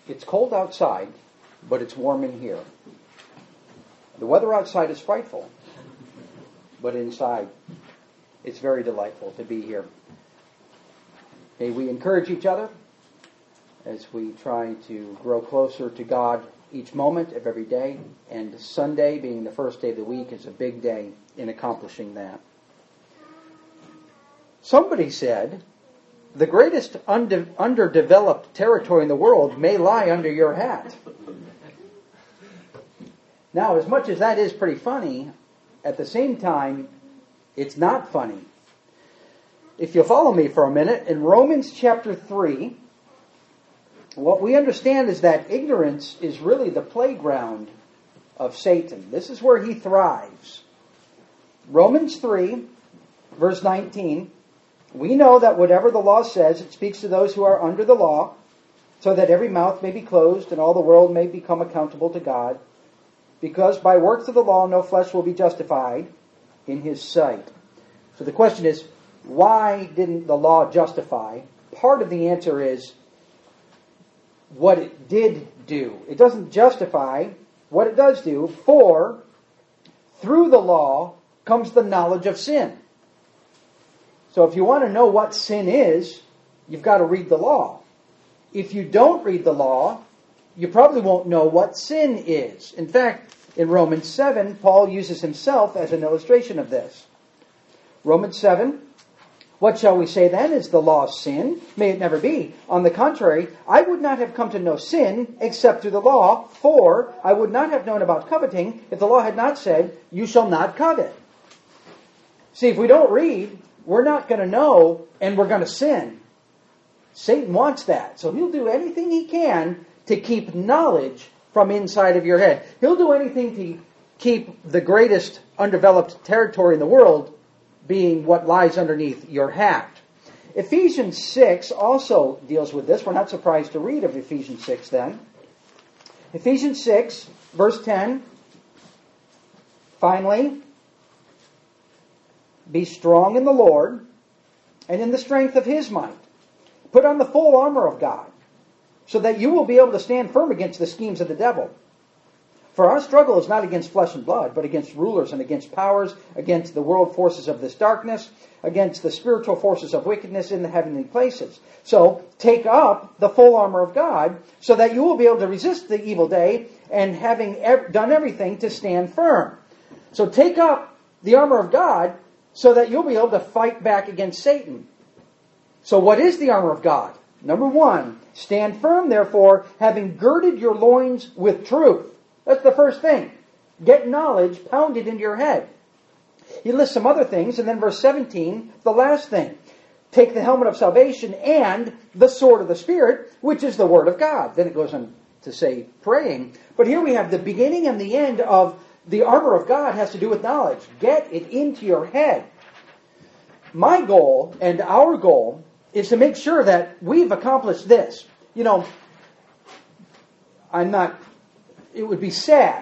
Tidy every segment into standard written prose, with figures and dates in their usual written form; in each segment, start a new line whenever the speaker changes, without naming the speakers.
It's cold outside, but it's warm in here. The weather outside is frightful, but inside it's very delightful to be here. May we encourage each other as we try to grow closer to God each moment of every day, and Sunday, being the first day of the week, is a big day in accomplishing that. Somebody said, the greatest underdeveloped territory in the world may lie under your hat. Now, as much as that is pretty funny, at the same time, it's not funny. If you'll follow me for a minute, in Romans chapter 3, what we understand is that ignorance is really the playground of Satan. This is where he thrives. Romans 3, verse 19, we know that whatever the law says, it speaks to those who are under the law, so that every mouth may be closed and all the world may become accountable to God. Because by works of the law no flesh will be justified in his sight. So the question is, why didn't the law justify? Part of the answer is what it did do. It doesn't justify what it does do, for through the law comes the knowledge of sin. So if you want to know what sin is, you've got to read the law. If you don't read the law, you probably won't know what sin is. In fact, in Romans 7, Paul uses himself as an illustration of this. Romans 7, what shall we say then? Is the law sin? May it never be. On the contrary, I would not have come to know sin except through the law, for I would not have known about coveting if the law had not said, you shall not covet. See, if we don't read, we're not going to know, and we're going to sin. Satan wants that. So he'll do anything he can to keep knowledge from inside of your head. He'll do anything to keep the greatest undeveloped territory in the world being what lies underneath your hat. Ephesians 6 also deals with this. We're not surprised to read of Ephesians 6 then. Ephesians 6, verse 10. Finally, be strong in the Lord and in the strength of his might. Put on the full armor of God, so that you will be able to stand firm against the schemes of the devil. For our struggle is not against flesh and blood, but against rulers and against powers, against the world forces of this darkness, against the spiritual forces of wickedness in the heavenly places. So, take up the full armor of God, so that you will be able to resist the evil day, and having done everything to stand firm. So take up the armor of God, so that you'll be able to fight back against Satan. So what is the armor of God? Number 1, stand firm, therefore, having girded your loins with truth. That's the first thing. Get knowledge pounded into your head. He lists some other things, and then verse 17, the last thing. Take the helmet of salvation and the sword of the Spirit, which is the Word of God. Then it goes on to say praying. But here we have the beginning and the end of the armor of God has to do with knowledge. Get it into your head. My goal and our goal is to make sure that we've accomplished this. You know, it would be sad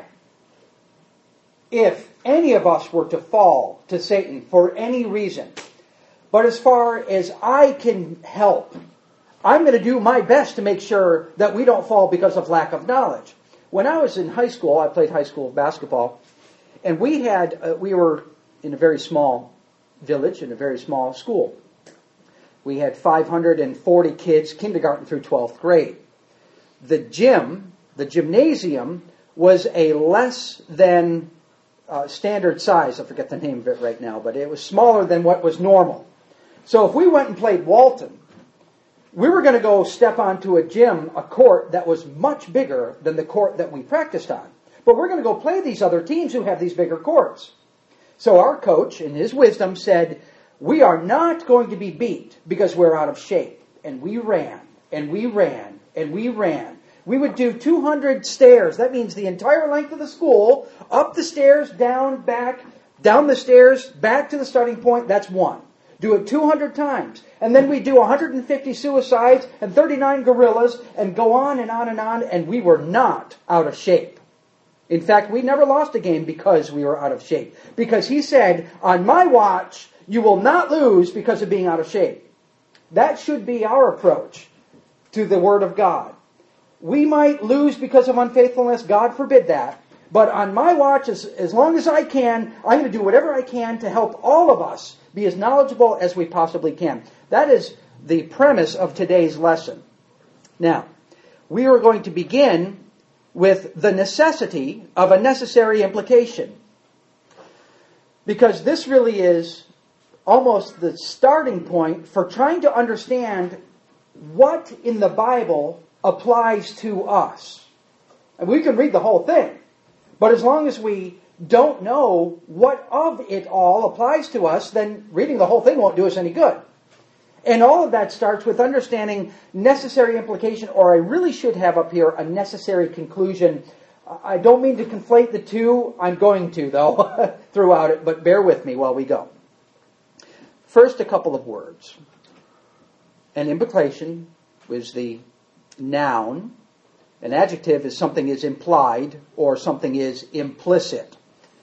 if any of us were to fall to Satan for any reason. But as far as I can help, I'm going to do my best to make sure that we don't fall because of lack of knowledge. When I was in high school, I played high school basketball, and we were in a very small village, in a very small school. We had 540 kids, kindergarten through 12th grade. The gymnasium, was a less than standard size. I forget the name of it right now, but it was smaller than what was normal. So if we went and played Walton, we were going to go step onto a court that was much bigger than the court that we practiced on. But we're going to go play these other teams who have these bigger courts. So our coach, in his wisdom, said, we are not going to be beat because we're out of shape. And we ran, and we ran, and we ran. We would do 200 stairs. That means the entire length of the school, up the stairs, down, back, down the stairs, back to the starting point. That's one. Do it 200 times. And then we do 150 suicides and 39 gorillas and go on and on and on. And we were not out of shape. In fact, we never lost a game because we were out of shape. Because he said, on my watch, you will not lose because of being out of shape. That should be our approach to the Word of God. We might lose because of unfaithfulness. God forbid that. But on my watch, as long as I can, I'm going to do whatever I can to help all of us be as knowledgeable as we possibly can. That is the premise of today's lesson. Now, we are going to begin with the necessity of a necessary implication. Because this really is almost the starting point for trying to understand what in the Bible applies to us. And we can read the whole thing, but as long as we don't know what of it all applies to us, then reading the whole thing won't do us any good. And all of that starts with understanding necessary implication, or I really should have up here a necessary conclusion. I don't mean to conflate the two. I'm going to, though, throughout it, but bear with me while we go. First, a couple of words. An implication is the noun. An adjective is something is implied or something is implicit.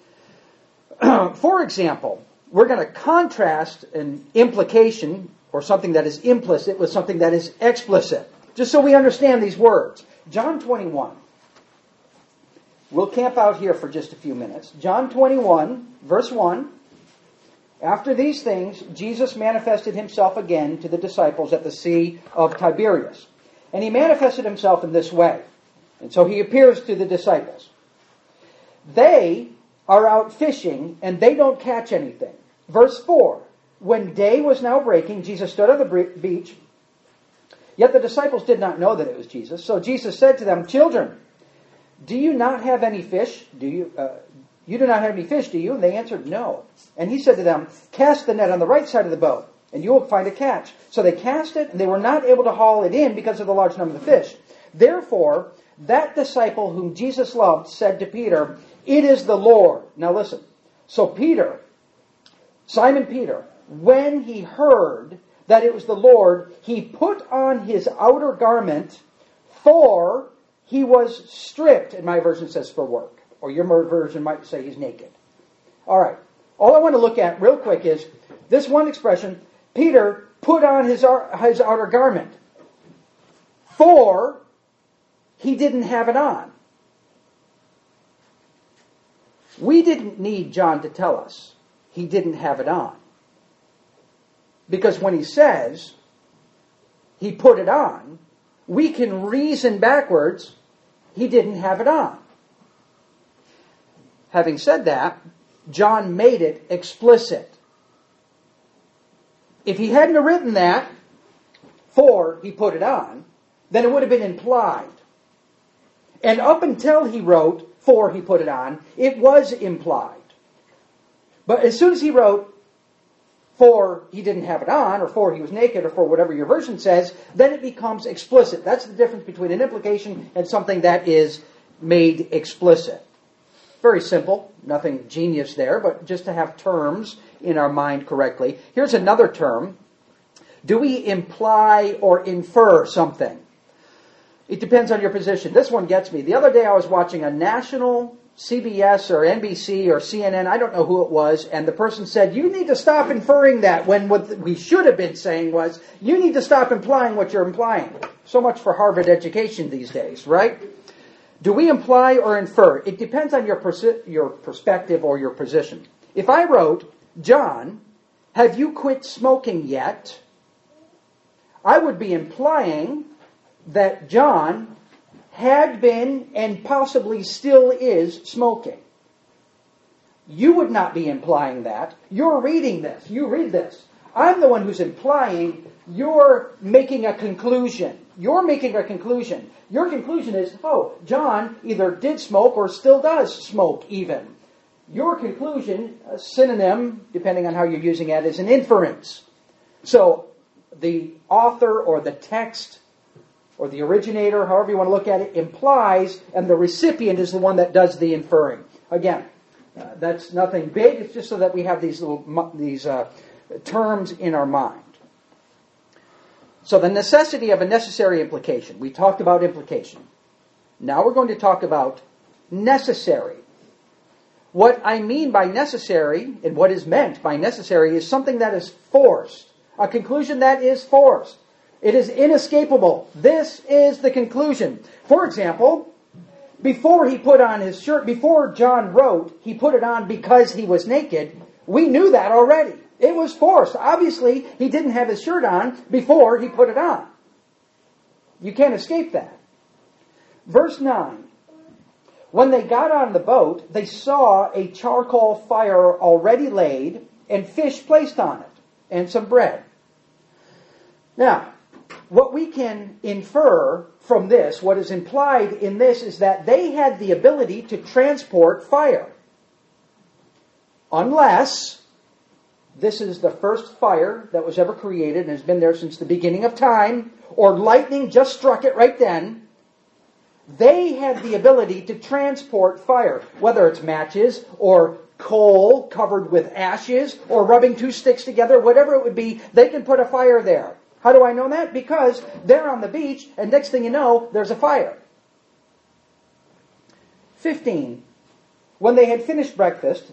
For example, we're going to contrast an implication or something that is implicit with something that is explicit, just so we understand these words. John 21. We'll camp out here for just a few minutes. John 21, verse 1. After these things, Jesus manifested himself again to the disciples at the Sea of Tiberias. And he manifested himself in this way. And so he appears to the disciples. They are out fishing, and they don't catch anything. Verse 4. When day was now breaking, Jesus stood on the beach. Yet the disciples did not know that it was Jesus. So Jesus said to them, "Children, do you not have any fish? You do not have any fish, do you?" And they answered, "No." And he said to them, "Cast the net on the right side of the boat, and you will find a catch." So they cast it, and they were not able to haul it in because of the large number of the fish. Therefore, that disciple whom Jesus loved said to Peter, "It is the Lord." Now listen. So Peter, Simon Peter, when he heard that it was the Lord, he put on his outer garment, for he was stripped. And my version says for work. Or your version might say he's naked. All right. All I want to look at real quick is this one expression, Peter put on his outer garment, for he didn't have it on. We didn't need John to tell us he didn't have it on. Because when he says he put it on, we can reason backwards he didn't have it on. Having said that, John made it explicit. If he hadn't written that, for he put it on, then it would have been implied. And up until he wrote, for he put it on, it was implied. But as soon as he wrote, for he didn't have it on, or for he was naked, or for whatever your version says, then it becomes explicit. That's the difference between an implication and something that is made explicit. Very simple, nothing genius there, but just to have terms in our mind correctly. Here's another term. Do we imply or infer something? It depends on your position. This one gets me. The other day I was watching a national CBS or NBC or CNN, I don't know who it was, and the person said, "You need to stop inferring that," when what we should have been saying was, "You need to stop implying what you're implying." So much for Harvard education these days, right? Do we imply or infer? It depends on your perspective or your position. If I wrote, "John, have you quit smoking yet?" I would be implying that John had been and possibly still is smoking. You would not be implying that. You're reading this. You read this. I'm the one who's implying. You're making a conclusion. You're making a conclusion. Your conclusion is, oh, John either did smoke or still does smoke even. Your conclusion, a synonym, depending on how you're using it, is an inference. So the author or the text or the originator, however you want to look at it, implies, and the recipient is the one that does the inferring. Again, that's nothing big. It's just so that we have these terms in our mind. So the necessity of a necessary implication. We talked about implication. Now we're going to talk about necessary. What I mean by necessary, and what is meant by necessary, is something that is forced. A conclusion that is forced. It is inescapable. This is the conclusion. For example, before he put on his shirt, before John wrote, he put it on because he was naked, we knew that already. It was forced. Obviously, he didn't have his shirt on before he put it on. You can't escape that. Verse 9. When they got on the boat, they saw a charcoal fire already laid and fish placed on it and some bread. Now, what we can infer from this, what is implied in this, is that they had the ability to transport fire. Unless this is the first fire that was ever created and has been there since the beginning of time, or lightning just struck it right then. They had the ability to transport fire, whether it's matches or coal covered with ashes or rubbing two sticks together, whatever it would be, they can put a fire there. How do I know that? Because they're on the beach, and next thing you know, there's a fire. 15. When they had finished breakfast,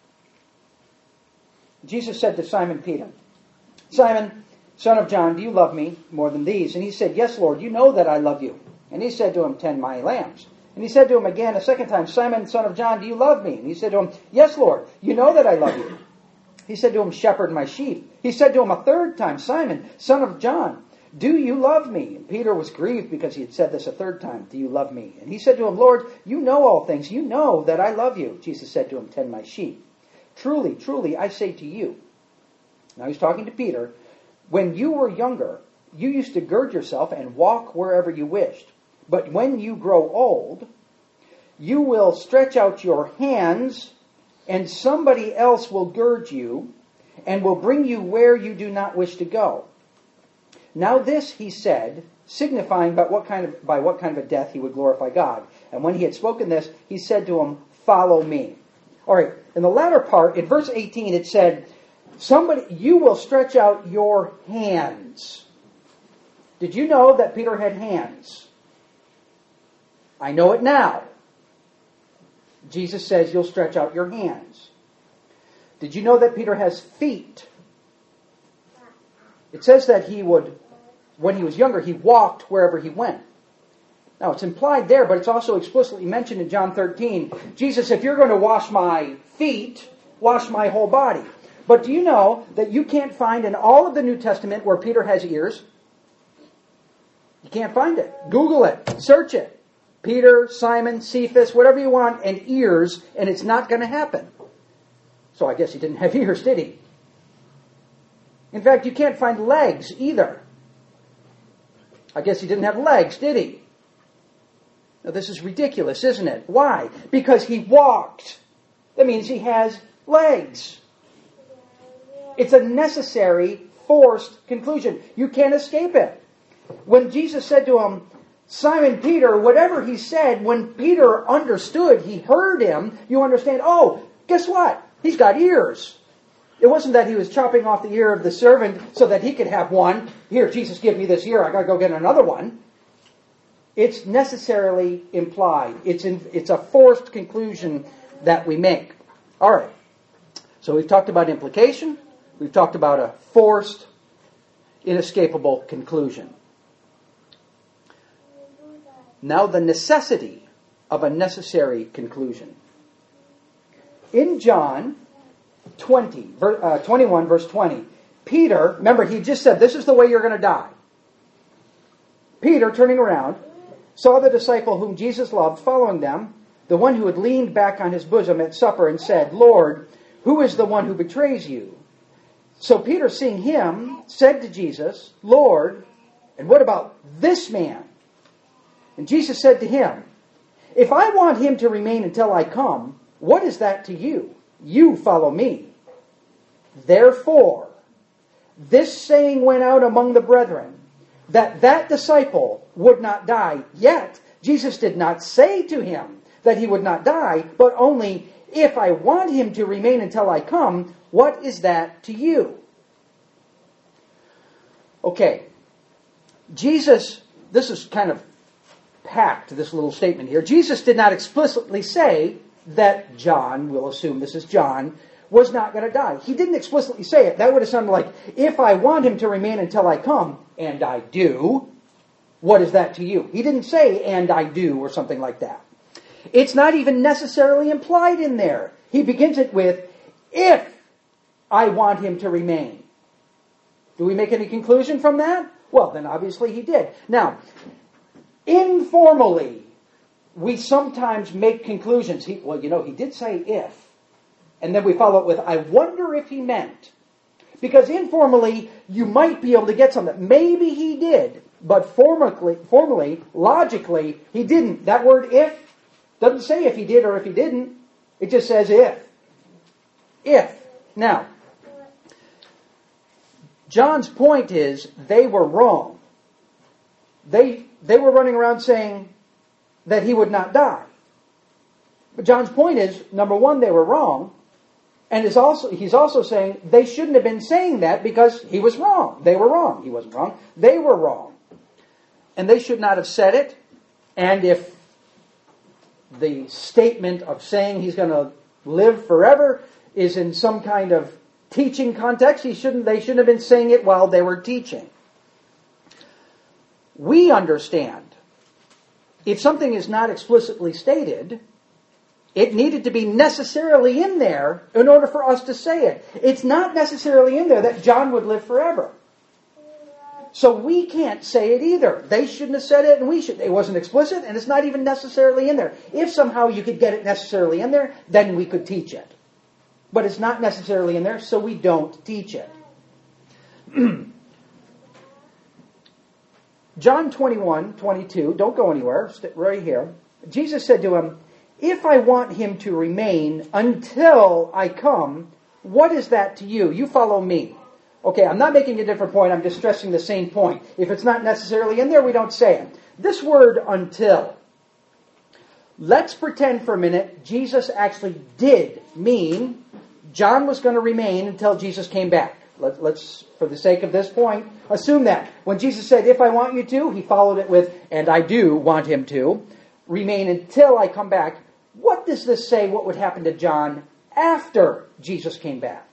Jesus said to Simon Peter, Simon, son of John, do you love me more than these? And he said, Yes, Lord, you know that I love you. And he said to him, Tend my lambs. And he said to him again a second time, Simon, son of John, do you love me? And he said to him, Yes, Lord, you know that I love you. He said to him, Shepherd my sheep. He said to him a third time, Simon, son of John, do you love me? And Peter was grieved because he had said this a third time, Do you love me? And he said to him, Lord, you know all things. You know that I love you. Jesus said to him, Tend my sheep. Truly, truly, I say to you. Now he's talking to Peter. When you were younger, you used to gird yourself and walk wherever you wished. But when you grow old, you will stretch out your hands, and somebody else will gird you and will bring you where you do not wish to go. Now this he said, signifying by what kind of a death he would glorify God. And when he had spoken this, he said to him, Follow me. All right, in the latter part, in verse 18, it said, you will stretch out your hands. Did you know that Peter had hands? I know it now. Jesus says you'll stretch out your hands. Did you know that Peter has feet? It says that when he was younger, he walked wherever he went. Now, it's implied there, but it's also explicitly mentioned in John 13. Jesus, if you're going to wash my feet, wash my whole body. But do you know that you can't find in all of the New Testament where Peter has ears? You can't find it. Google it. Search it. Peter, Simon, Cephas, whatever you want, and ears, and it's not going to happen. So I guess he didn't have ears, did he? In fact, you can't find legs either. I guess he didn't have legs, did he? Now, this is ridiculous, isn't it? Why? Because he walked. That means he has legs. It's a necessary, forced conclusion. You can't escape it. When Jesus said to him, Simon Peter, whatever he said, when Peter understood, he heard him, you understand, oh, guess what? He's got ears. It wasn't that he was chopping off the ear of the servant so that he could have one. Here, Jesus, give me this ear. I got to go get another one. It's necessarily implied. It's a forced conclusion that we make. All right. So we've talked about implication. We've talked about a forced, inescapable conclusion. Now the necessity of a necessary conclusion. In John 21, verse 20, Peter, remember he just said, this is the way you're going to die. Peter, turning around, saw the disciple whom Jesus loved following them, the one who had leaned back on his bosom at supper and said, Lord, who is the one who betrays you? So Peter, seeing him, said to Jesus, Lord, and what about this man? And Jesus said to him, if I want him to remain until I come, what is that to you? You follow me. Therefore, this saying went out among the brethren, that disciple would not die. Yet, Jesus did not say to him that he would not die, but only, if I want him to remain until I come, what is that to you? Okay, Jesus, this is kind of packed, this little statement here. Jesus did not explicitly say that John, we'll assume this is John, was not going to die. He didn't explicitly say it. That would have sounded like, if I want him to remain until I come, and I do, what is that to you? He didn't say, and I do, or something like that. It's not even necessarily implied in there. He begins it with, if I want him to remain. Do we make any conclusion from that? Well, then obviously he did. Now, informally, we sometimes make conclusions. He did say if. And then we follow it with, I wonder if he meant. Because informally, you might be able to get something. Maybe he did, but formally, logically, he didn't. That word if doesn't say if he did or if he didn't. It just says if. If. Now, John's point is they were wrong. They were running around saying that he would not die. But John's point is, number one, they were wrong. And he's also saying they shouldn't have been saying that because he was wrong. They were wrong. He wasn't wrong. They were wrong. And they should not have said it. And if the statement of saying he's going to live forever is in some kind of teaching context, they shouldn't have been saying it while they were teaching. We understand if something is not explicitly stated, it needed to be necessarily in there in order for us to say it. It's not necessarily in there that John would live forever. So we can't say it either. They shouldn't have said it, and we should. It wasn't explicit, and it's not even necessarily in there. If somehow you could get it necessarily in there, then we could teach it. But it's not necessarily in there, so we don't teach it. John 21:22, don't go anywhere, stay right here. Jesus said to him, if I want him to remain until I come, what is that to you? You follow me. Okay, I'm not making a different point, I'm just stressing the same point. If it's not necessarily in there, we don't say it. This word, until. Let's pretend for a minute Jesus actually did mean John was going to remain until Jesus came back. Let's, for the sake of this point, assume that. When Jesus said, if I want you to, he followed it with, and I do want him to, remain until I come back. What does this say what would happen to John after Jesus came back?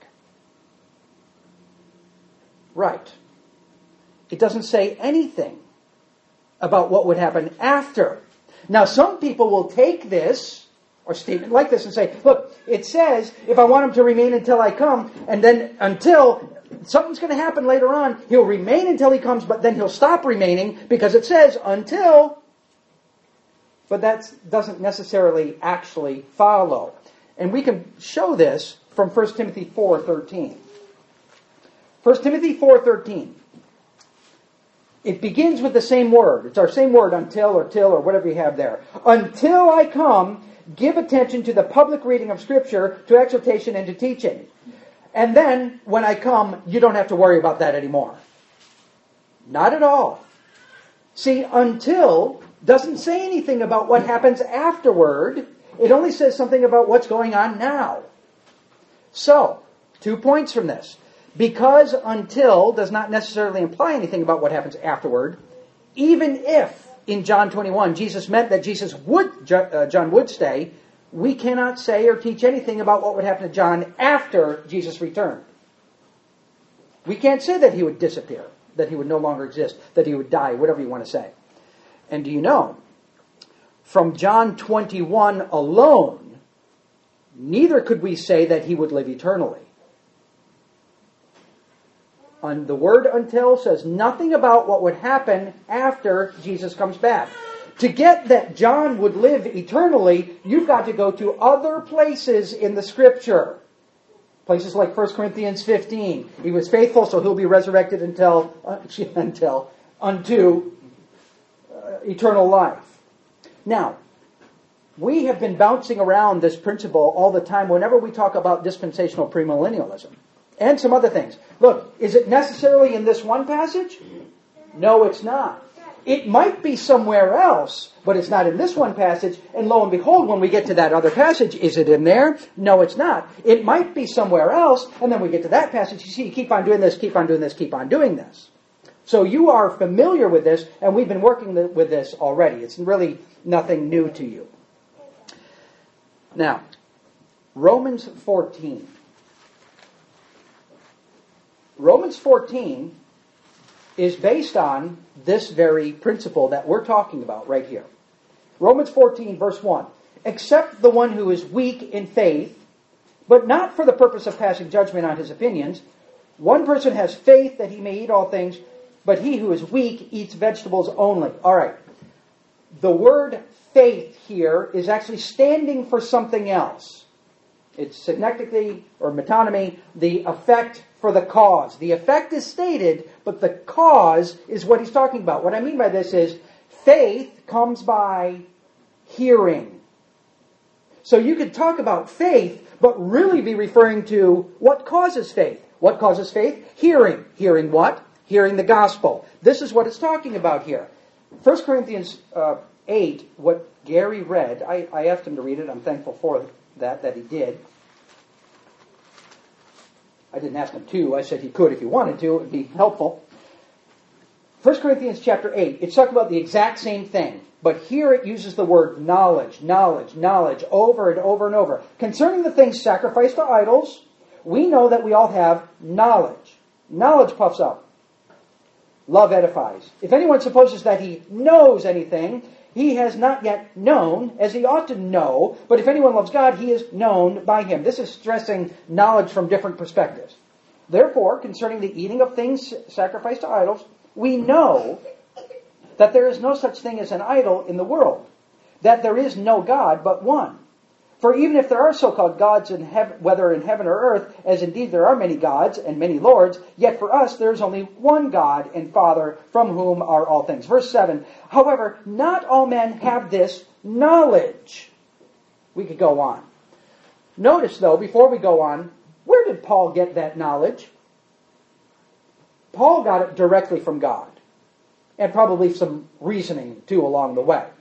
Right. It doesn't say anything about what would happen after. Now, some people will take this, or statement like this, and say, look, it says, if I want him to remain until I come, and then until something's going to happen later on, he'll remain until he comes, but then he'll stop remaining, because it says, until. But that doesn't necessarily actually follow. And we can show this from 1 Timothy 4:13. 1 Timothy 4:13. It begins with the same word. It's our same word, until or till or whatever you have there. Until I come, give attention to the public reading of Scripture, to exhortation and to teaching. And then, when I come, you don't have to worry about that anymore. Not at all. See, until doesn't say anything about what happens afterward. It only says something about what's going on now. So, 2 points from this. Because until does not necessarily imply anything about what happens afterward, even if in John 21 Jesus meant that John would stay, we cannot say or teach anything about what would happen to John after Jesus returned. We can't say that he would disappear, that he would no longer exist, that he would die, whatever you want to say. And do you know, from John 21 alone, neither could we say that he would live eternally. And the word until says nothing about what would happen after Jesus comes back. To get that John would live eternally, you've got to go to other places in the Scripture. Places like 1 Corinthians 15. He was faithful, so he'll be resurrected unto eternal life. Now, we have been bouncing around this principle all the time whenever we talk about dispensational premillennialism. And some other things. Look, is it necessarily in this one passage? No, it's not. It might be somewhere else, but it's not in this one passage. And lo and behold, when we get to that other passage, is it in there? No, it's not. It might be somewhere else, and then we get to that passage. You see, you keep on doing this, keep on doing this, keep on doing this. So you are familiar with this, and we've been working with this already. It's really nothing new to you. Now, Romans 14. Romans 14 is based on this very principle that we're talking about right here. Romans 14, verse 1. Except the one who is weak in faith, but not for the purpose of passing judgment on his opinions. One person has faith that he may eat all things, but he who is weak eats vegetables only. All right. The word faith here is actually standing for something else. It's synecdoche or metonymy, the effect for the cause. The effect is stated, but the cause is what he's talking about. What I mean by this is faith comes by hearing. So you could talk about faith, but really be referring to what causes faith. What causes faith? Hearing. Hearing what? Hearing the gospel. This is what it's talking about here. 1 Corinthians 8, what Gary read, I asked him to read it. I'm thankful for that he did. I didn't ask him to. I said he could if he wanted to. It would be helpful. 1 Corinthians chapter 8, it's talking about the exact same thing. But here it uses the word knowledge, knowledge, knowledge, over and over and over. Concerning the things sacrificed to idols, we know that we all have knowledge. Knowledge puffs up. Love edifies. If anyone supposes that he knows anything, he has not yet known as he ought to know. But if anyone loves God, he is known by him. This is stressing knowledge from different perspectives. Therefore, concerning the eating of things sacrificed to idols, we know that there is no such thing as an idol in the world, that there is no God but one. For even if there are so-called gods in heaven, whether in heaven or earth, as indeed there are many gods and many lords, yet for us there is only one God and Father, from whom are all things. Verse 7, however, not all men have this knowledge. We could go on. Notice, though, before we go on, where did Paul get that knowledge? Paul got it directly from God, and probably some reasoning, too, along the way.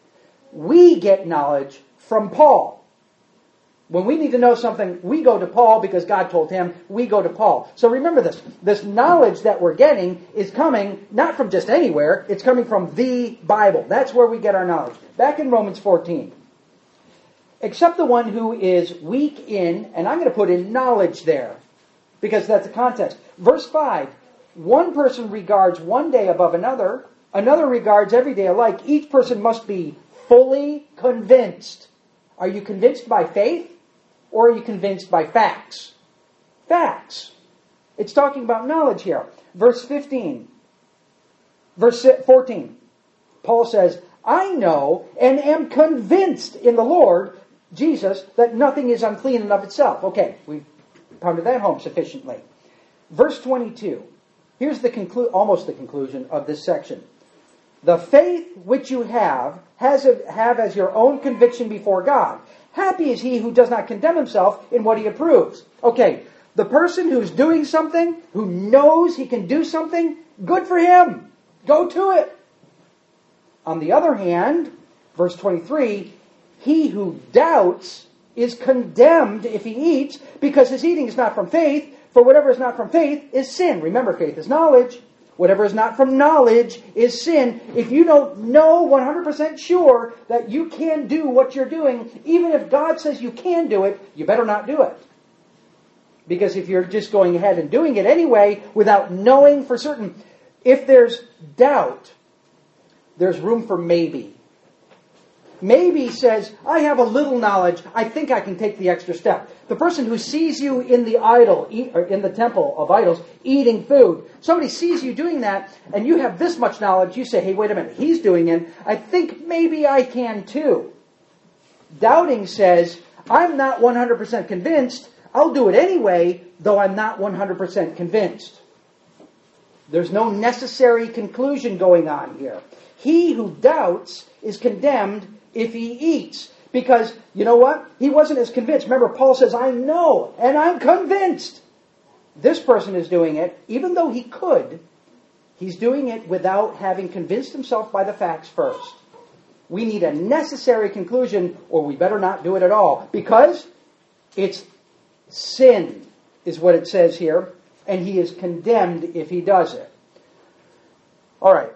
We get knowledge from Paul. When we need to know something, we go to Paul because God told him. We go to Paul. So remember this. This knowledge that we're getting is coming not from just anywhere. It's coming from the Bible. That's where we get our knowledge. Back in Romans 14. Except the one who is weak in, and I'm going to put in knowledge there, because that's the context. Verse 5. One person regards one day above another. Another regards every day alike. Each person must be fully convinced. Are you convinced by faith? Or are you convinced by facts? Facts. It's talking about knowledge here. Verse 15. Verse 14. Paul says, I know and am convinced in the Lord, Jesus, that nothing is unclean in of itself. Okay, we've pounded that home sufficiently. Verse 22. Here's almost the conclusion of this section. The faith which you have as your own conviction before God. Happy is he who does not condemn himself in what he approves. Okay, the person who's doing something, who knows he can do something, good for him. Go to it. On the other hand, verse 23, he who doubts is condemned if he eats, because his eating is not from faith, for whatever is not from faith is sin. Remember, faith is knowledge. Whatever is not from knowledge is sin. If you don't know 100% sure that you can do what you're doing, even if God says you can do it, you better not do it. Because if you're just going ahead and doing it anyway without knowing for certain, if there's doubt, there's room for maybe. Maybe says, I have a little knowledge, I think I can take the extra step. The person who sees you in the in the temple of idols, eating food, somebody sees you doing that, and you have this much knowledge, you say, hey, wait a minute, he's doing it, I think maybe I can too. Doubting says, I'm not 100% convinced, I'll do it anyway, though I'm not 100% convinced. There's no necessary conclusion going on here. He who doubts is condemned if he eats. Because, you know what? He wasn't as convinced. Remember, Paul says, I know, and I'm convinced. This person is doing it, even though he could, he's doing it without having convinced himself by the facts first. We need a necessary conclusion, or we better not do it at all. Because it's sin, is what it says here, and he is condemned if he does it. All right.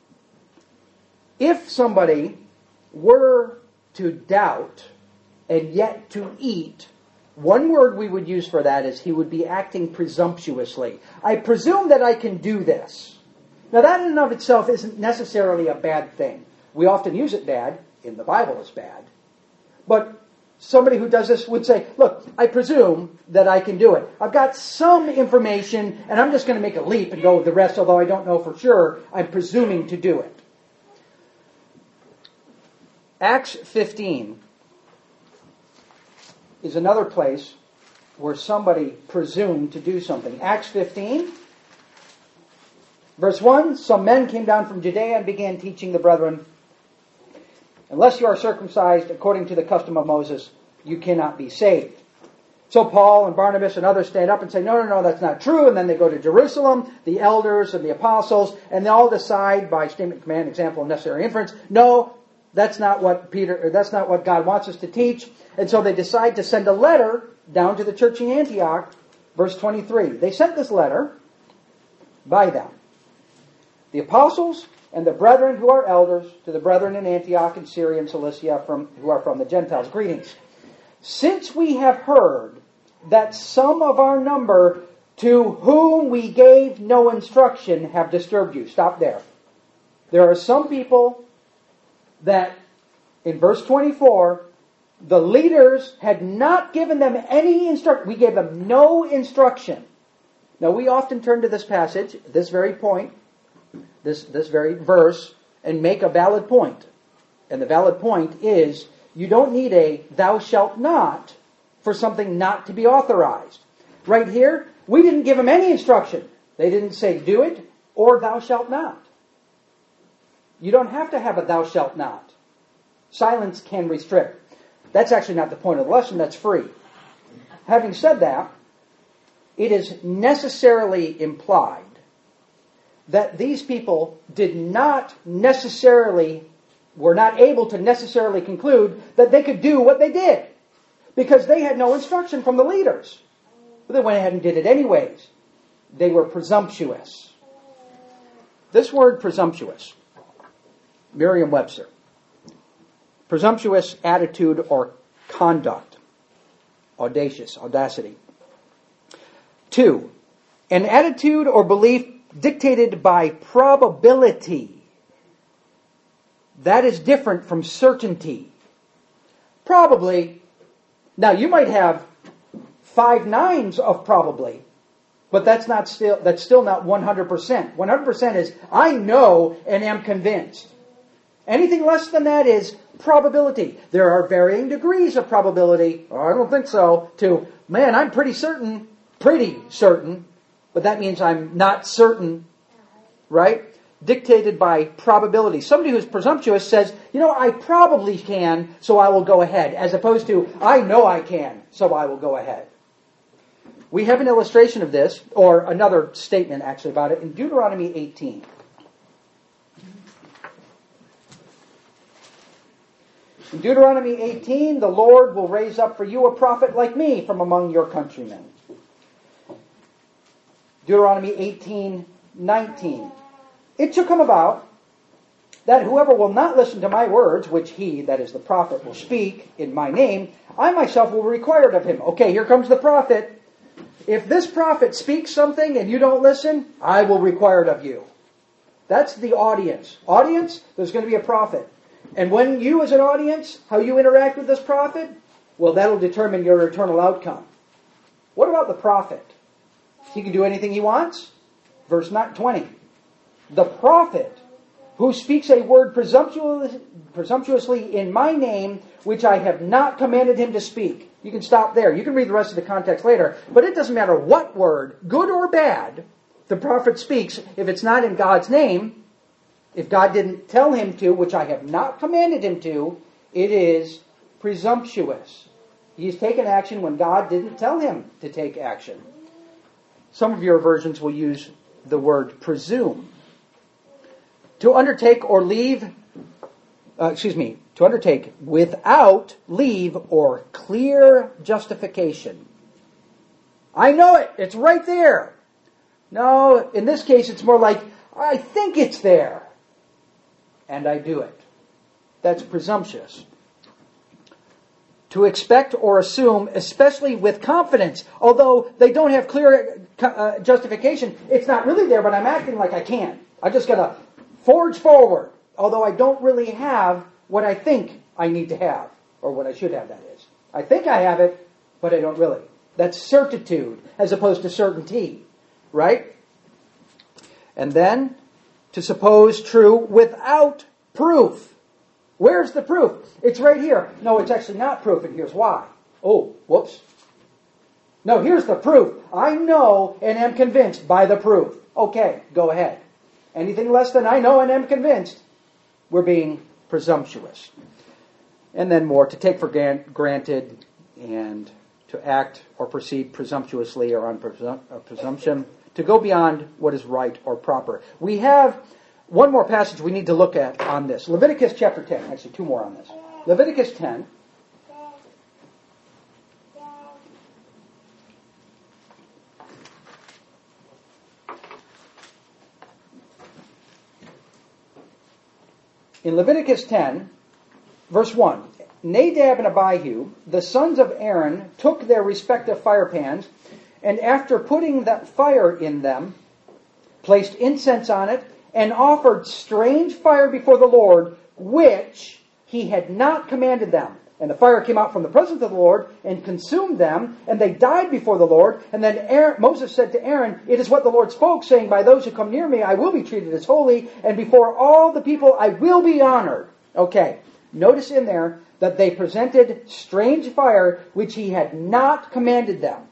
If somebody were to doubt and yet to eat, One word we would use for that is he would be acting presumptuously. I presume that I can do this. Now that in and of itself isn't necessarily a bad thing. We often use it bad. In the Bible it's bad. But somebody who does this would say, look, I presume that I can do it. I've got some information and I'm just going to make a leap and go with the rest, although I don't know for sure. I'm presuming to do it. Acts 15 is another place where somebody presumed to do something. Acts 15, verse 1, some men came down from Judea and began teaching the brethren, unless you are circumcised according to the custom of Moses, you cannot be saved. So Paul and Barnabas and others stand up and say, no, that's not true. And then they go to Jerusalem, the elders and the apostles, and they all decide by statement, command, example, and necessary inference, no, that's not what God wants us to teach. And so they decide to send a letter down to the church in Antioch, verse 23. They sent this letter by them. The apostles and the brethren who are elders, to the brethren in Antioch and Syria and Cilicia who are from the Gentiles, greetings. Since we have heard that some of our number to whom we gave no instruction have disturbed you. Stop there. There are some people that, in verse 24, the leaders had not given them any instruction. We gave them no instruction. Now we often turn to this passage, this very point, this very verse, and make a valid point. And the valid point is, you don't need a thou shalt not for something not to be authorized. Right here, we didn't give them any instruction. They didn't say do it or thou shalt not. You don't have to have a thou shalt not. Silence can restrict. That's actually not the point of the lesson. That's free. Having said that, it is necessarily implied that these people were not able to necessarily conclude that they could do what they did, because they had no instruction from the leaders. But they went ahead and did it anyways. They were presumptuous. This word presumptuous, Merriam-Webster, presumptuous attitude or conduct, audacious, audacity. 2, an attitude or belief dictated by probability. That is different from certainty. Probably. Now you might have 5 nines of probably, but that's still not 100%. 100% is I know and am convinced. Anything less than that is probability. There are varying degrees of probability. Oh, I don't think so. To, man, I'm pretty certain, but that means I'm not certain, right? Dictated by probability. Somebody who's presumptuous says, I probably can, so I will go ahead, as opposed to, I know I can, so I will go ahead. We have an illustration of this, or another statement actually about it, in Deuteronomy 18. In Deuteronomy 18, the Lord will raise up for you a prophet like me from among your countrymen. Deuteronomy 18:19. It shall come about that whoever will not listen to my words, which he, that is the prophet, will speak in my name, I myself will be required of him. Okay, here comes the prophet. If this prophet speaks something and you don't listen, I will require it of you. That's the audience. Audience, there's going to be a prophet. And when you as an audience, how you interact with this prophet, well, that'll determine your eternal outcome. What about the prophet? He can do anything he wants? Verse 20. The prophet who speaks a word presumptuously in my name, which I have not commanded him to speak. You can stop there. You can read the rest of the context later. But it doesn't matter what word, good or bad, the prophet speaks. If it's not in God's name, if God didn't tell him to, which I have not commanded him to, it is presumptuous. He's taken action when God didn't tell him to take action. Some of your versions will use the word presume. To undertake without leave or clear justification. I know it. It's right there. No, in this case it's more like, I think it's there. And I do it. That's presumptuous. to expect or assume, especially with confidence. Although they don't have clear justification, it's not really there, but I'm acting like I can. I just got to forge forward, although I don't really have what I think I need to have, or what I should have, that is. I think I have it, but I don't really. That's certitude as opposed to certainty, right? And then, to suppose true without proof. Where's the proof? It's right here. No, it's actually not proof, and here's why. Oh, whoops. No, here's the proof. I know and am convinced by the proof. Okay, go ahead. Anything less than I know and am convinced, we're being presumptuous. And then more, to take for granted and to act or proceed presumptuously or on presumption, to go beyond what is right or proper. We have one more passage we need to look at on this. Leviticus chapter 10. Actually, two more on this. Leviticus 10. In Leviticus 10, verse 1, Nadab and Abihu, the sons of Aaron, took their respective fire pans, and after putting that fire in them, placed incense on it, and offered strange fire before the Lord, which he had not commanded them. And the fire came out from the presence of the Lord and consumed them, and they died before the Lord. And then Moses said to Aaron, "It is what the Lord spoke, saying, by those who come near me I will be treated as holy, and before all the people I will be honored." Okay, notice in there that they presented strange fire which he had not commanded them.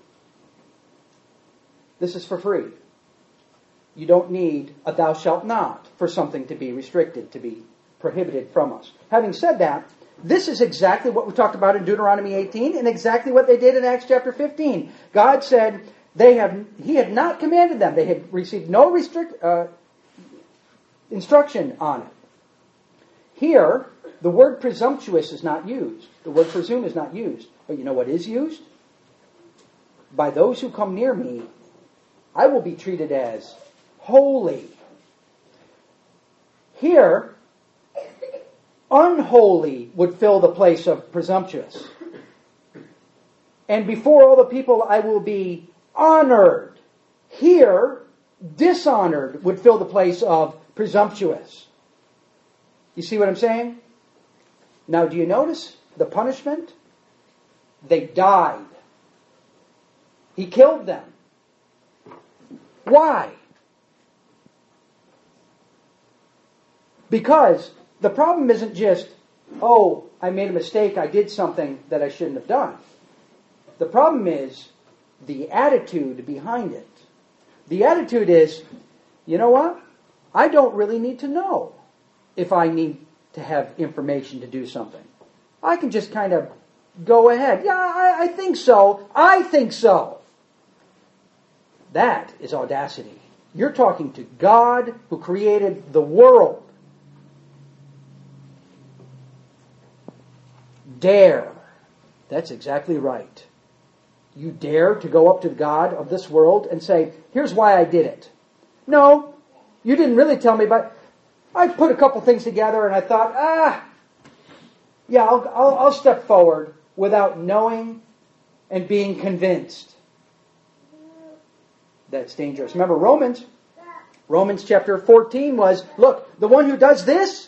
This is for free. You don't need a thou shalt not for something to be restricted, to be prohibited from us. Having said that, this is exactly what we talked about in Deuteronomy 18 and exactly what they did in Acts chapter 15. God said he had not commanded them. They had received no instruction on it. Here, the word presumptuous is not used. The word presume is not used. But you know what is used? By those who come near me, I will be treated as holy. Here, unholy would fill the place of presumptuous. And before all the people I will be honored. Here, dishonored would fill the place of presumptuous. You see what I'm saying? Now, do you notice the punishment? They died. He killed them. Why? Because the problem isn't just, oh, I made a mistake, I did something that I shouldn't have done. The problem is the attitude behind it. The attitude is, you know what? I don't really need to know if I need to have information to do something. I can just kind of go ahead. Yeah, I think so. I think so. That is audacity. You're talking to God who created the world. Dare. That's exactly right. You dare to go up to God of this world and say, here's why I did it. No, you didn't really tell me, but I put a couple things together and I thought, I'll step forward without knowing and being convinced. That's dangerous. Remember Romans chapter 14 was, look, the one who does this,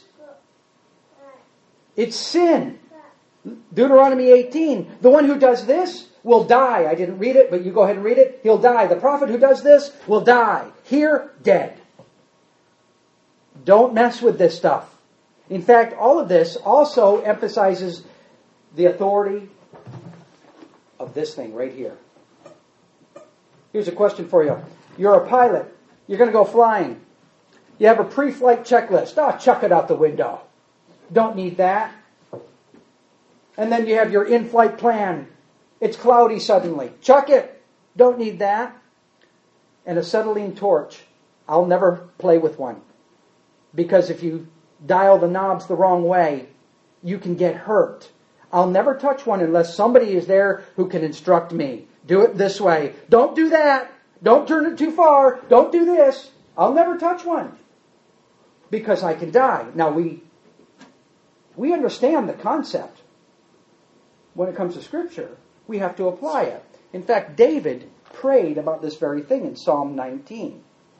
it's sin. Deuteronomy 18, the one who does this will die. I didn't read it, but you go ahead and read it. He'll die. The prophet who does this will die. Here, dead. Don't mess with this stuff. In fact, all of this also emphasizes the authority of this thing right here. Here's a question for you. You're a pilot. You're going to go flying. You have a pre-flight checklist. Chuck it out the window. Don't need that. And then you have your in-flight plan. It's cloudy suddenly. Chuck it. Don't need that. And acetylene torch. I'll never play with one. Because if you dial the knobs the wrong way, you can get hurt. I'll never touch one unless somebody is there who can instruct me. Do it this way. Don't do that. Don't turn it too far. Don't do this. I'll never touch one. Because I can die. Now we understand the concept. when it comes to Scripture, we have to apply it. In fact, David prayed about this very thing in Psalm 19.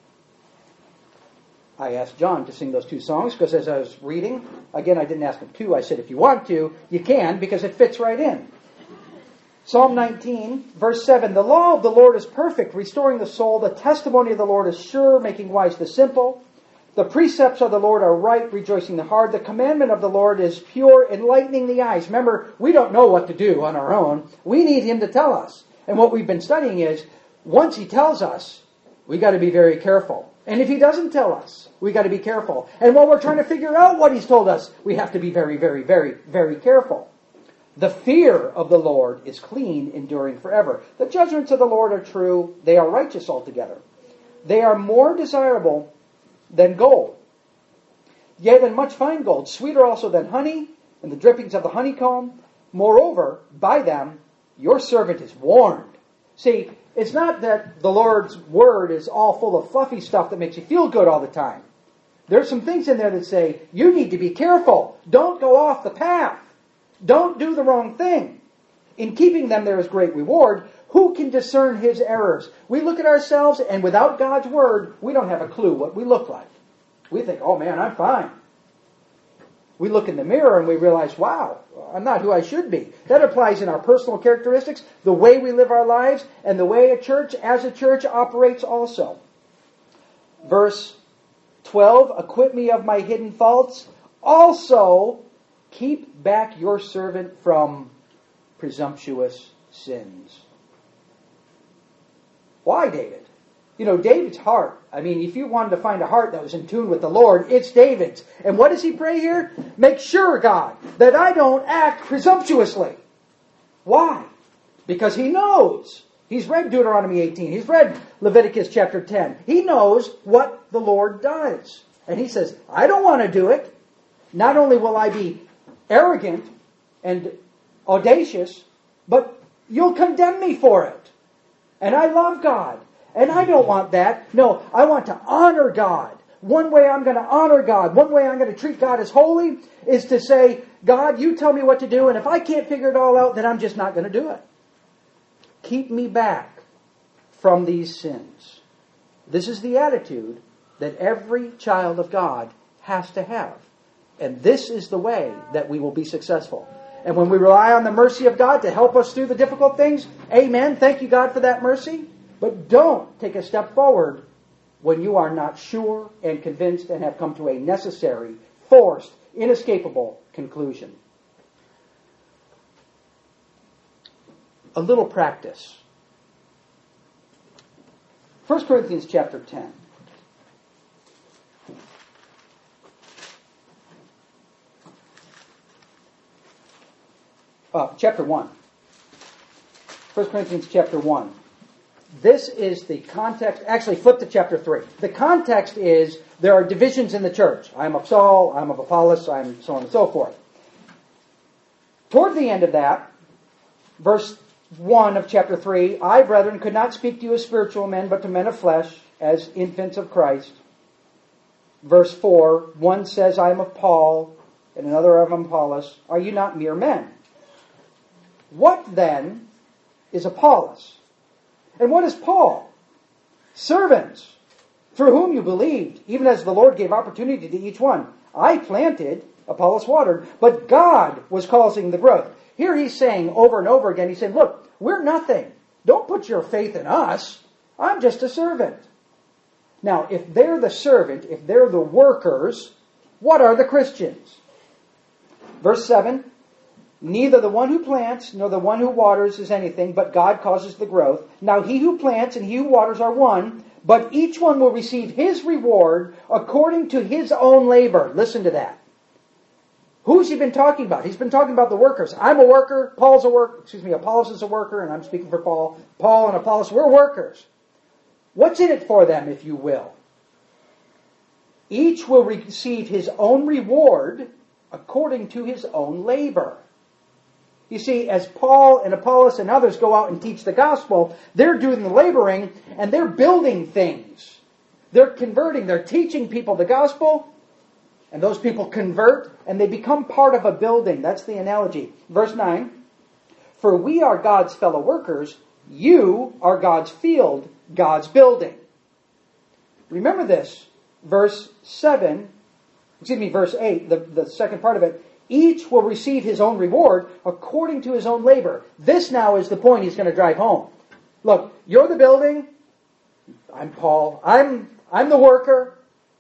I asked John to sing those two songs because as I was reading, again, I didn't ask him to. I said, if you want to, you can, because it fits right in. Psalm 19, verse 7, the law of the Lord is perfect, restoring the soul. The testimony of the Lord is sure, making wise the simple. The precepts of the Lord are right, rejoicing the heart. The commandment of the Lord is pure, enlightening the eyes. Remember, we don't know what to do on our own. We need Him to tell us. And what we've been studying is, once He tells us, we got to be very careful. And if He doesn't tell us, we got to be careful. And while we're trying to figure out what He's told us, we have to be very, very, very, very careful. The fear of the Lord is clean, enduring forever. The judgments of the Lord are true. They are righteous altogether. They are more desirable than gold, yea, than much fine gold, sweeter also than honey, and the drippings of the honeycomb. Moreover, by them your servant is warned. See, it's not that the Lord's word is all full of fluffy stuff that makes you feel good all the time. There's some things in there that say, you need to be careful. Don't go off the path. Don't do the wrong thing. In keeping them there is great reward. Who can discern his errors? We look at ourselves, and without God's word, we don't have a clue what we look like. We think, oh man, I'm fine. We look in the mirror and we realize, wow, I'm not who I should be. That applies in our personal characteristics, the way we live our lives, and the way a church, as a church, operates also. Verse 12, acquit me of my hidden faults. Also, keep back your servant from presumptuous sins. Why, David? You know, David's heart. I mean, if you wanted to find a heart that was in tune with the Lord, it's David's. And what does he pray here? Make sure, God, that I don't act presumptuously. Why? Because he knows. He's read Deuteronomy 18. He's read Leviticus chapter 10. He knows what the Lord does. And he says, I don't want to do it. Not only will I be arrogant and audacious, but you'll condemn me for it. And I love God. And I don't want that. No, I want to honor God. One way I'm going to honor God, one way I'm going to treat God as holy, is to say, God, you tell me what to do, and if I can't figure it all out, then I'm just not going to do it. Keep me back from these sins. This is the attitude that every child of God has to have. And this is the way that we will be successful. And when we rely on the mercy of God to help us through the difficult things, amen, thank you, God, for that mercy. But don't take a step forward when you are not sure and convinced and have come to a necessary, forced, inescapable conclusion. A little practice. 1 Corinthians chapter 10. Chapter 1. 1 Corinthians chapter 1. This is the context. Actually, flip to chapter 3. The context is there are divisions in the church. I'm of Saul, I'm of Apollos, I'm so on and so forth. Toward the end of that, verse 1 of chapter 3, I, brethren, could not speak to you as spiritual men, but to men of flesh, as infants of Christ. Verse 4, one says, I am of Paul, and another of Apollos. Are you not mere men? What then is Apollos? And what is Paul? Servants, through whom you believed, even as the Lord gave opportunity to each one. I planted, Apollos watered, but God was causing the growth. Here he's saying over and over again, he's saying, look, we're nothing. Don't put your faith in us. I'm just a servant. Now, if they're the servant, if they're the workers, what are the Christians? Verse 7, neither the one who plants nor the one who waters is anything, but God causes the growth. Now he who plants and he who waters are one, but each one will receive his reward according to his own labor. Listen to that. Who's he been talking about? He's been talking about the workers. I'm a worker. Apollos is a worker, and I'm speaking for Paul. Paul and Apollos, we're workers. What's in it for them, if you will? Each will receive his own reward according to his own labor. You see, as Paul and Apollos and others go out and teach the gospel, they're doing the laboring and they're building things. They're converting, they're teaching people the gospel, and those people convert and they become part of a building. That's the analogy. Verse 9, For we are God's fellow workers. You are God's field, God's building. Remember this. Verse 8, the second part of it. Each will receive his own reward according to his own labor. This now is the point he's going to drive home. Look, you're the building. I'm Paul. I'm the worker.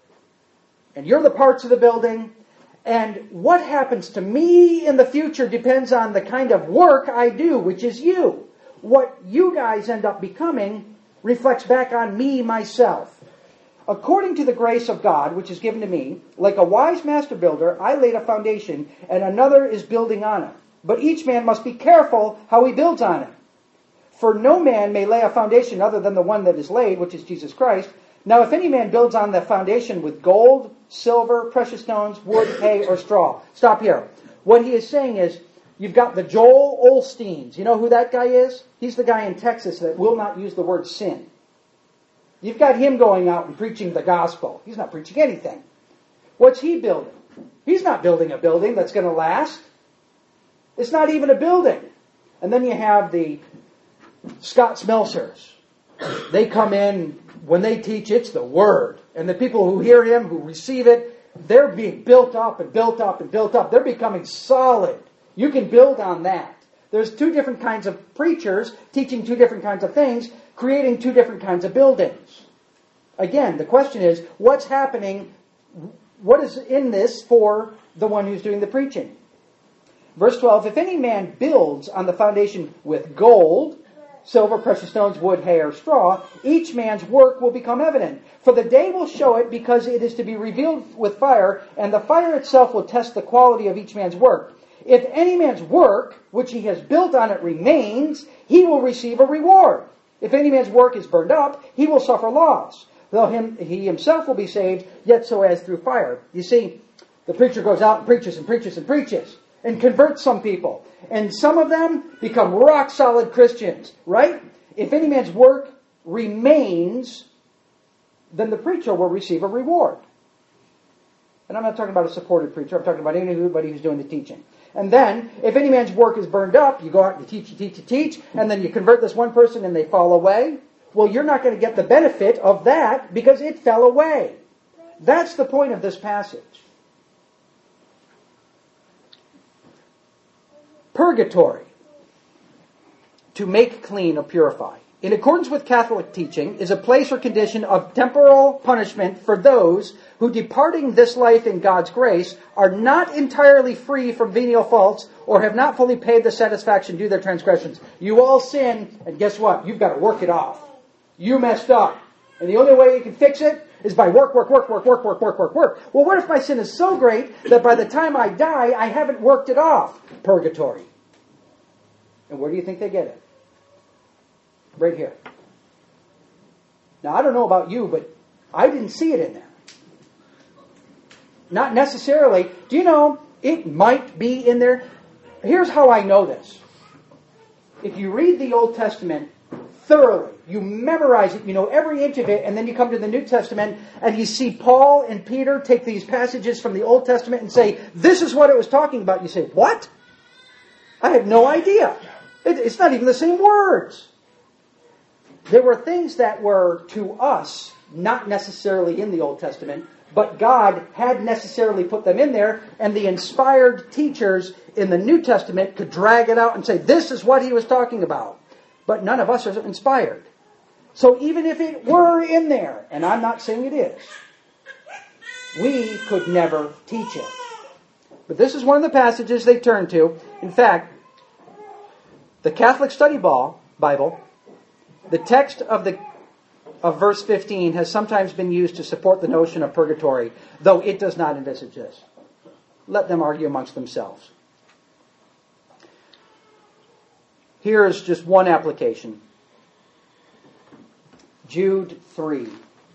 And you're the parts of the building. And what happens to me in the future depends on the kind of work I do, which is you. What you guys end up becoming reflects back on me, myself. According to the grace of God, which is given to me, like a wise master builder, I laid a foundation, and another is building on it. But each man must be careful how he builds on it. For no man may lay a foundation other than the one that is laid, which is Jesus Christ. Now if any man builds on the foundation with gold, silver, precious stones, wood, hay, or straw. Stop here. What he is saying is, you've got the Joel Osteens. You know who that guy is? He's the guy in Texas that will not use the word sin. You've got him going out and preaching the gospel. He's not preaching anything. What's he building? He's not building a building that's going to last. It's not even a building. And then you have the Scott Smelsers. They come in, when they teach, it's the Word. And the people who hear him, who receive it, they're being built up and built up and built up. They're becoming solid. You can build on that. There's two different kinds of preachers teaching two different kinds of things, creating two different kinds of buildings. Again, the question is, what's happening? What is in this for the one who's doing the preaching? Verse 12, if any man builds on the foundation with gold, silver, precious stones, wood, hay, or straw, each man's work will become evident. For the day will show it, because it is to be revealed with fire, and the fire itself will test the quality of each man's work. If any man's work, which he has built on it, remains, he will receive a reward. If any man's work is burned up, he will suffer loss. Though he himself will be saved, yet so as through fire. You see, the preacher goes out and preaches and preaches and preaches, and converts some people. And some of them become rock-solid Christians, right? If any man's work remains, then the preacher will receive a reward. And I'm not talking about a supported preacher. I'm talking about anybody who's doing the teaching. And then, if any man's work is burned up, you go out and you teach, and then you convert this one person and they fall away. Well, you're not going to get the benefit of that because it fell away. That's the point of this passage. Purgatory, to make clean or purify, in accordance with Catholic teaching, is a place or condition of temporal punishment for those who, departing this life in God's grace, are not entirely free from venial faults or have not fully paid the satisfaction due their transgressions. You all sin, and guess what? You've got to work it off. You messed up. And the only way you can fix it is by work. Well, what if my sin is so great that by the time I die, I haven't worked it off? Purgatory. And where do you think they get it? Right here. Now, I don't know about you, but I didn't see it in there. Not necessarily. Do you know, it might be in there. Here's how I know this. If you read the Old Testament thoroughly, you memorize it, you know every inch of it, and then you come to the New Testament and you see Paul and Peter take these passages from the Old Testament and say, this is what it was talking about. You say, what? I have no idea. It's not even the same words. There were things that were to us not necessarily in the Old Testament, but God had necessarily put them in there, and the inspired teachers in the New Testament could drag it out and say, this is what he was talking about. But none of us are inspired. So even if it were in there, and I'm not saying it is, we could never teach it. But this is one of the passages they turn to. In fact, the Catholic Study Bible, the text of verse 15 has sometimes been used to support the notion of purgatory, though it does not envisage this. Let them argue amongst themselves. Here is just one application. Jude 3.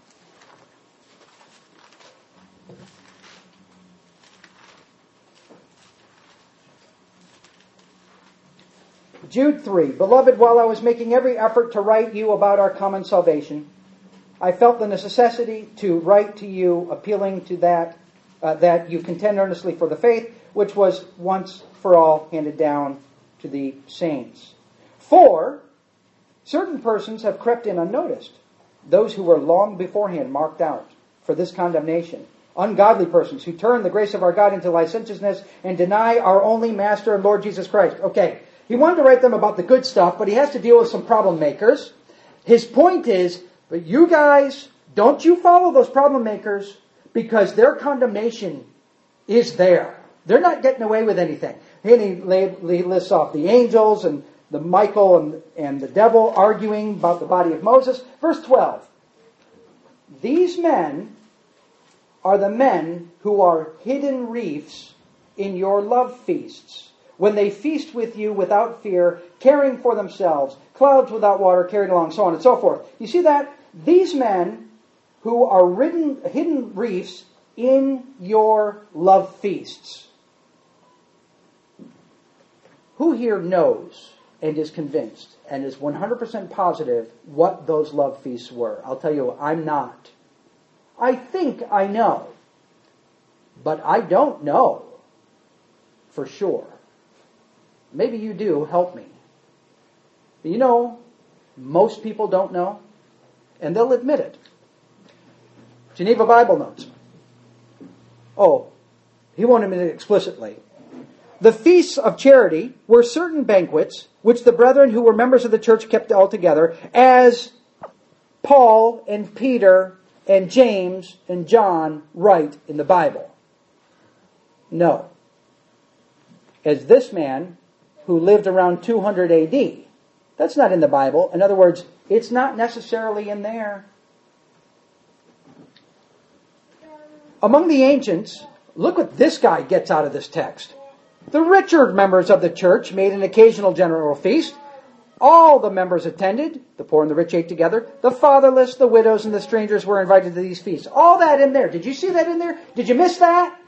Jude 3. Beloved, while I was making every effort to write you about our common salvation, I felt the necessity to write to you, appealing to that you contend earnestly for the faith, which was once for all handed down to the saints. For certain persons have crept in unnoticed, those who were long beforehand marked out for this condemnation. Ungodly persons who turn the grace of our God into licentiousness and deny our only Master and Lord Jesus Christ. Okay, he wanted to write them about the good stuff, but he has to deal with some problem makers. His point is, but you guys, don't you follow those problem makers, because their condemnation is there. They're not getting away with anything. And he lists off the angels and the Michael and the devil arguing about the body of Moses. Verse 12. These men are the men who are hidden reefs in your love feasts, when they feast with you without fear, caring for themselves, clouds without water carried along, so on and so forth. You see that? These men who are hidden reefs in your love feasts. Who here knows and is convinced and is 100% positive what those love feasts were? I'll tell you, I'm not. I think I know, but I don't know for sure. Maybe you do. Help me. You know, most people don't know, and they'll admit it. Geneva Bible notes. Oh, he won't admit it explicitly. The feasts of charity were certain banquets which the brethren who were members of the church kept all together, as Paul and Peter and James and John write in the Bible. No. As this man who lived around 200 AD. That's not in the Bible. In other words, it's not necessarily in there. Among the ancients, look what this guy gets out of this text. The richer members of the church made an occasional general feast. All the members attended. The poor and the rich ate together. The fatherless, the widows, and the strangers were invited to these feasts. All that in there. Did you see that in there? Did you miss that?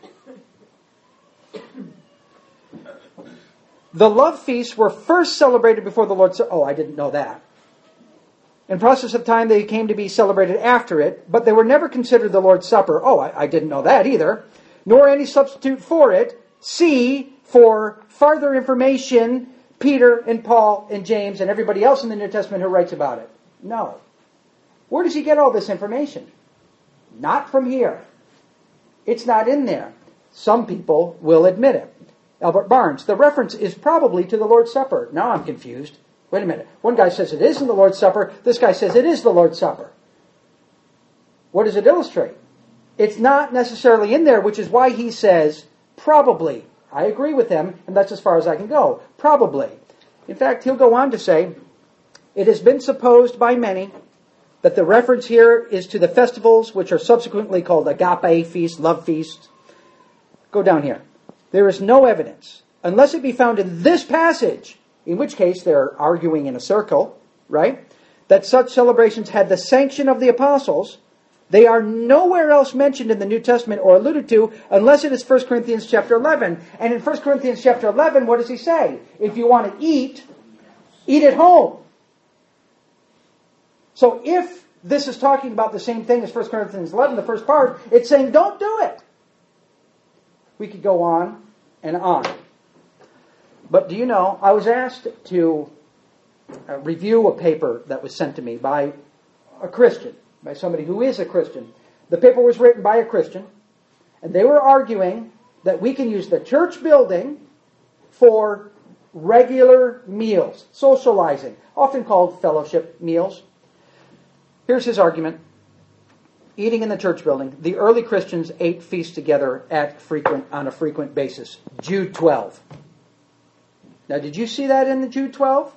The love feasts were first celebrated before the Lord's Supper. Oh, I didn't know that. In process of time, they came to be celebrated after it, but they were never considered the Lord's Supper. Oh, I didn't know that either. Nor any substitute for it. See, for further information, Peter and Paul and James and everybody else in the New Testament who writes about it. No. Where does he get all this information? Not from here. It's not in there. Some people will admit it. Albert Barnes, the reference is probably to the Lord's Supper. Now I'm confused. Wait a minute. One guy says it isn't the Lord's Supper. This guy says it is the Lord's Supper. What does it illustrate? It's not necessarily in there, which is why he says probably. I agree with him, and that's as far as I can go. Probably. In fact, he'll go on to say, it has been supposed by many that the reference here is to the festivals which are subsequently called agape feast, love feast. Go down here. There is no evidence, unless it be found in this passage, in which case they're arguing in a circle, right? That such celebrations had the sanction of the apostles. They are nowhere else mentioned in the New Testament or alluded to, unless it is 1 Corinthians chapter 11. And in 1 Corinthians chapter 11, what does he say? If you want to eat at home. So if this is talking about the same thing as 1 Corinthians 11, the first part, it's saying don't do it. We could go on and on. But do you know, I was asked to review a paper that was sent to me by a Christian, by somebody who is a Christian. The paper was written by a Christian, and they were arguing that we can use the church building for regular meals, socializing, often called fellowship meals. Here's his argument. Eating in the church building, the early Christians ate feasts together on a frequent basis. Jude 12. Now, did you see that in the Jude 12?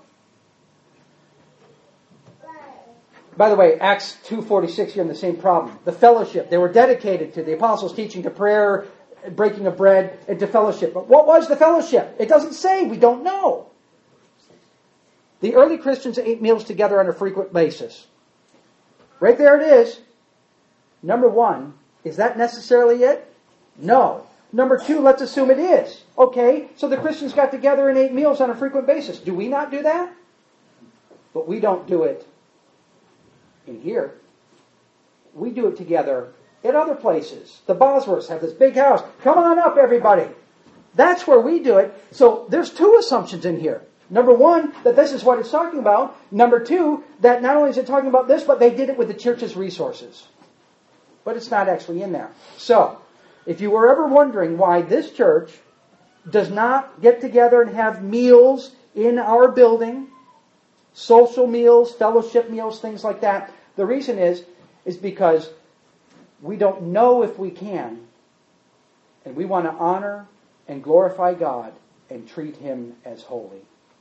By the way, Acts 2:46 here in the same problem. The fellowship. They were dedicated to the apostles' teaching, to prayer, breaking of bread, and to fellowship. But what was the fellowship? It doesn't say. We don't know. The early Christians ate meals together on a frequent basis. Right there it is. Number one, is that necessarily it? No. Number two, let's assume it is. Okay, so the Christians got together and ate meals on a frequent basis. Do we not do that? But we don't do it in here. We do it together at other places. The Bosworths have this big house. Come on up, everybody. That's where we do it. So there's two assumptions in here. Number one, that this is what it's talking about. Number two, that not only is it talking about this, but they did it with the church's resources. But it's not actually in there. So, if you were ever wondering why this church does not get together and have meals in our building, social meals, fellowship meals, things like that, the reason is because we don't know if we can. And we want to honor and glorify God and treat Him as holy.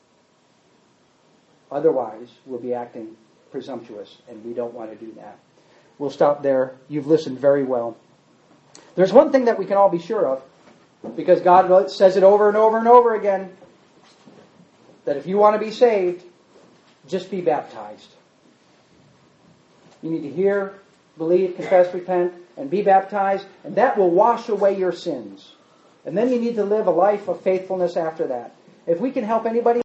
Otherwise, we'll be acting presumptuous, and we don't want to do that. We'll stop there. You've listened very well. There's one thing that we can all be sure of, because God says it over and over and over again, that if you want to be saved, just be baptized. You need to hear, believe, confess, repent, and be baptized, and that will wash away your sins. And then you need to live a life of faithfulness after that. If we can help anybody